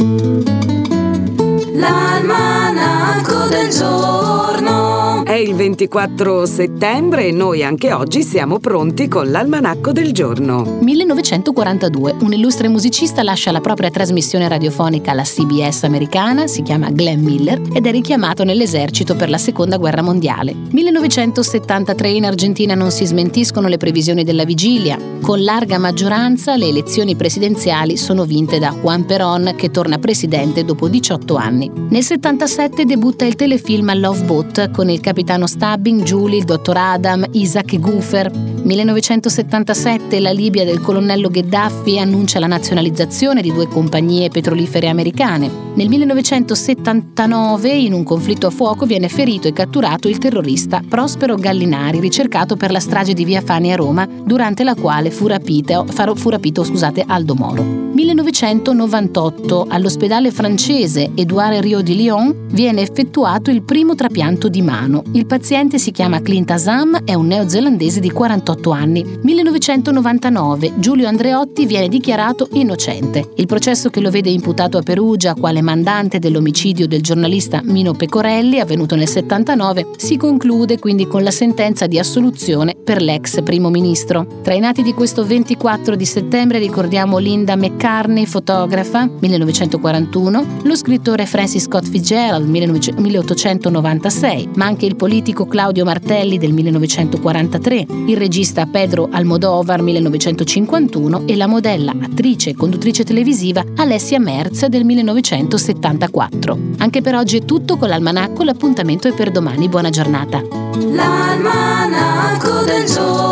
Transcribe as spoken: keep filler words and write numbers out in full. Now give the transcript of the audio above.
L'almanacco del giorno. È il ventiquattro settembre e noi anche oggi siamo pronti con l'almanacco del giorno. millenovecentoquarantadue, un illustre musicista lascia la propria trasmissione radiofonica alla C B S americana, si chiama Glenn Miller ed è richiamato nell'esercito per la seconda guerra mondiale. millenovecentosettantatré, in Argentina non si smentiscono le previsioni della vigilia. Con larga maggioranza le elezioni presidenziali sono vinte da Juan Perón, che torna presidente dopo diciotto anni. Nel settantasette debutta il telefilm Love Boat con il capitano Stubbing, Julie, il dottor Adam, Isaac e Goofer. millenovecentosettantasette la Libia del colonnello Gheddafi annuncia la nazionalizzazione di due compagnie petrolifere americane. Nel millenovecentosettantanove, in un conflitto a fuoco, viene ferito e catturato il terrorista Prospero Gallinari, ricercato per la strage di Via Fani a Roma, durante la quale fu rapito, fu rapito scusate, Aldo Moro. millenovecentonovantotto, all'ospedale francese Édouard Rieu di Lyon viene effettuato il primo trapianto di mano. Il paziente si chiama Clint Asam, è un neozelandese di quarantotto anni. millenovecentonovantanove, Giulio Andreotti viene dichiarato innocente. Il processo che lo vede imputato a Perugia quale mandante dell'omicidio del giornalista Mino Pecorelli, avvenuto nel settantanove, si conclude quindi con la sentenza di assoluzione per l'ex primo ministro. Tra i nati di questo ventiquattro di settembre ricordiamo Linda McCartney, fotografa, millenovecentoquarantuno, lo scrittore Francis Scott Fitzgerald, milleottocentonovantasei, ma anche il politico Claudio Martelli del millenovecentoquarantatré, il regista Pedro Almodóvar millenovecentocinquantuno e la modella, attrice e conduttrice televisiva Alessia Merz del millenovecentosettantaquattro. Anche per oggi è tutto con l'almanacco, l'appuntamento è per domani. Buona giornata. L'almanacco del giorno.